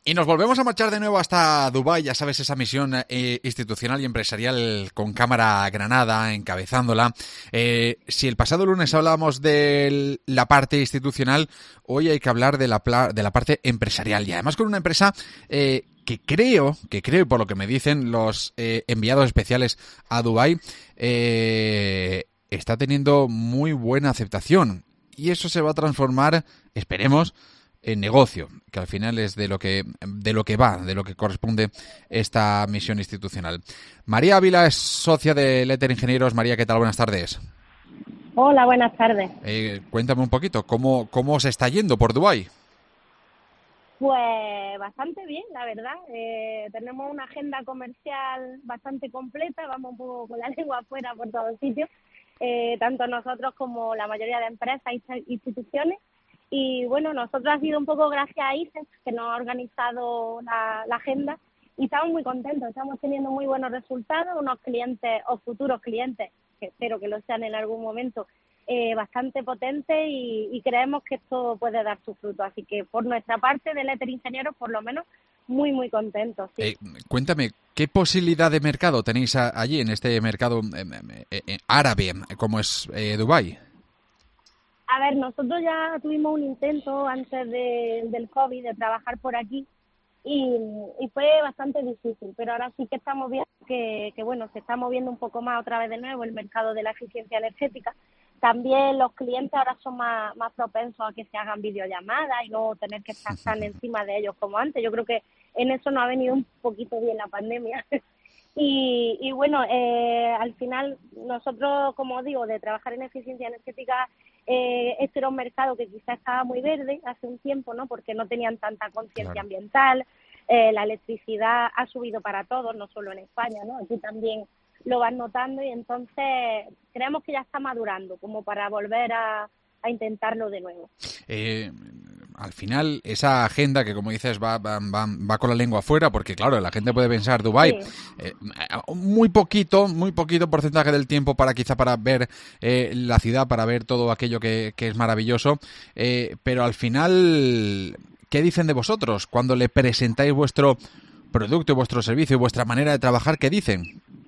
Y nos volvemos a marchar de nuevo hasta Dubái, ya sabes, esa misión institucional y empresarial con Cámara Granada encabezándola. Si el pasado lunes hablábamos de la parte institucional, hoy hay que hablar de la parte empresarial. Y además con una empresa que creo, y por lo que me dicen los enviados especiales a Dubái, está teniendo muy buena aceptación. Y eso se va a transformar, esperemos, en negocio, que al final es de lo que corresponde esta misión institucional. María Ávila es socia de Letter Ingenieros. María, ¿qué tal? Buenas tardes. Hola, buenas tardes. Cuéntame un poquito, ¿cómo se está yendo por Dubái? Pues bastante bien, la verdad. Tenemos una agenda comercial bastante completa, vamos un poco con la lengua afuera por todos sitios, tanto nosotros como la mayoría de empresas e instituciones. Y bueno, nosotros ha sido un poco gracias a ICES, que nos ha organizado la agenda, y estamos muy contentos, estamos teniendo muy buenos resultados, unos clientes o futuros clientes, que espero que lo sean en algún momento, bastante potentes, y creemos que esto puede dar su fruto. Así que por nuestra parte, de Letter Ingenieros, por lo menos, muy, muy contentos. Sí. Cuéntame, ¿qué posibilidad de mercado tenéis allí, en este mercado árabe, como es Dubái? A ver, nosotros ya tuvimos un intento antes del COVID de trabajar por aquí y fue bastante difícil, pero ahora sí que estamos viendo que bueno, se está moviendo un poco más otra vez de nuevo el mercado de la eficiencia energética. También los clientes ahora son más propensos a que se hagan videollamadas y no tener que estar tan encima de ellos como antes. Yo creo que en eso nos ha venido un poquito bien la pandemia. Y bueno, al final nosotros, como digo, de trabajar en eficiencia energética, este era un mercado que quizás estaba muy verde hace un tiempo, ¿no? Porque no tenían tanta conciencia ambiental. La electricidad ha subido para todos, no solo en España, ¿no? Aquí también lo van notando, y entonces creemos que ya está madurando como para volver a intentarlo de nuevo. Al final, esa agenda que, como dices, va con la lengua afuera, porque claro, la gente puede pensar Dubái, sí. Muy poquito porcentaje del tiempo para ver la ciudad, para ver todo aquello que es maravilloso, pero al final, ¿qué dicen de vosotros cuando le presentáis vuestro producto, vuestro servicio, vuestra manera de trabajar? ¿Qué dicen?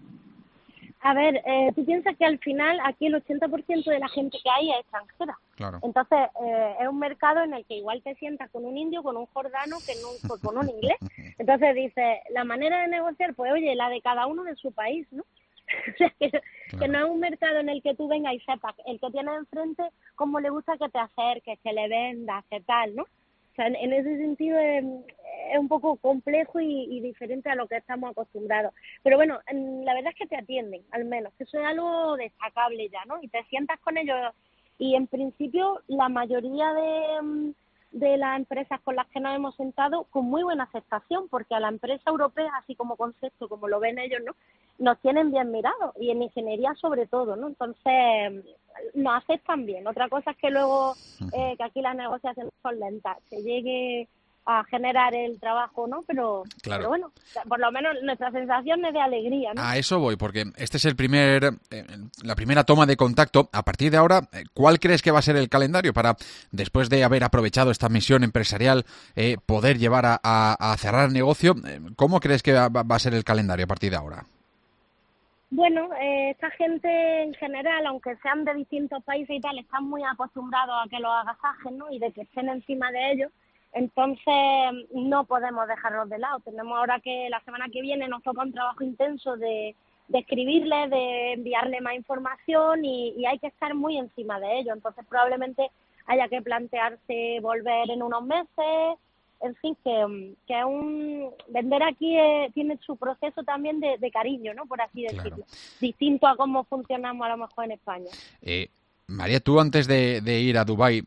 A ver, tú piensas que al final aquí el 80% de la gente que hay es extranjera. Claro. Entonces, es un mercado en el que igual te sientas con un indio, con un jordano, con un inglés. Entonces dices, la manera de negociar, pues oye, la de cada uno de su país, ¿no? O sea, que no es un mercado en el que tú vengas y sepas el que tienes enfrente cómo le gusta que te acerques, que le vendas, que tal, ¿no? O sea, en ese sentido es un poco complejo y diferente a lo que estamos acostumbrados. Pero bueno, la verdad es que te atienden, al menos, que eso es algo destacable ya, ¿no? Y te sientas con ellos, y en principio la mayoría de las empresas con las que nos hemos sentado, con muy buena aceptación, porque a la empresa europea, así como concepto, como lo ven ellos, ¿no?, nos tienen bien mirados, y en ingeniería sobre todo, ¿no? Entonces, nos aceptan bien. Otra cosa es que luego, que aquí las negociaciones son lentas, se llegue a generar el trabajo, ¿no? Pero bueno, por lo menos nuestra sensación es de alegría, ¿no? A eso voy, porque este es la primera toma de contacto. A partir de ahora, ¿cuál crees que va a ser el calendario para, después de haber aprovechado esta misión empresarial, poder llevar a cerrar el negocio? ¿Cómo crees que va a ser el calendario a partir de ahora? Bueno, esta gente en general, aunque sean de distintos países y tal, están muy acostumbrados a que los agasajen, ¿no?, y de que estén encima de ellos. Entonces, no podemos dejarlos de lado. Tenemos ahora que la semana que viene nos toca un trabajo intenso de escribirles, de enviarle más información, y hay que estar muy encima de ellos. Entonces, probablemente haya que plantearse volver en unos meses. En fin, que vender aquí tiene su proceso también de cariño, ¿no?, por así decirlo. Claro. Distinto a cómo funcionamos a lo mejor en España. María, tú antes de ir a Dubái,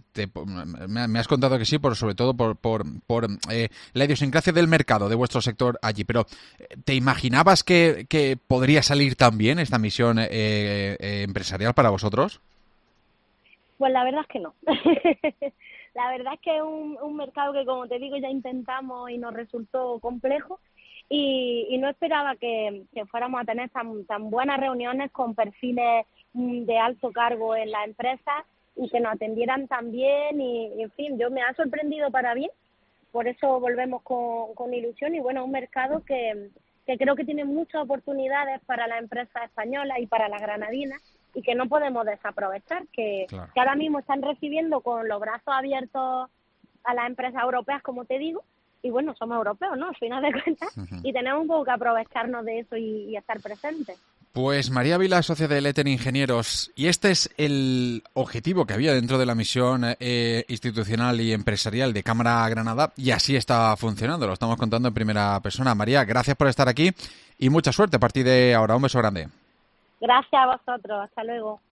me has contado que sí, sobre todo por la idiosincrasia del mercado de vuestro sector allí, pero ¿te imaginabas que podría salir tan bien esta misión empresarial para vosotros? Pues la verdad es que no. La verdad es que es un mercado que, como te digo, ya intentamos y nos resultó complejo, y no esperaba que fuéramos a tener tan buenas reuniones con perfiles de alto cargo en la empresa, y que nos atendieran tan bien, y en fin, yo me ha sorprendido para bien, por eso volvemos con ilusión y bueno, un mercado que creo que tiene muchas oportunidades para las empresas españolas y para las granadinas y que no podemos desaprovechar, que ahora mismo están recibiendo con los brazos abiertos a las empresas europeas, como te digo, y bueno, somos europeos, ¿no? Al final de cuentas, y tenemos un poco que aprovecharnos de eso y estar presentes. Pues María Vila, socia de Leten Ingenieros, y este es el objetivo que había dentro de la misión institucional y empresarial de Cámara Granada, y así está funcionando, lo estamos contando en primera persona. María, gracias por estar aquí y mucha suerte a partir de ahora. Un beso grande. Gracias a vosotros, hasta luego.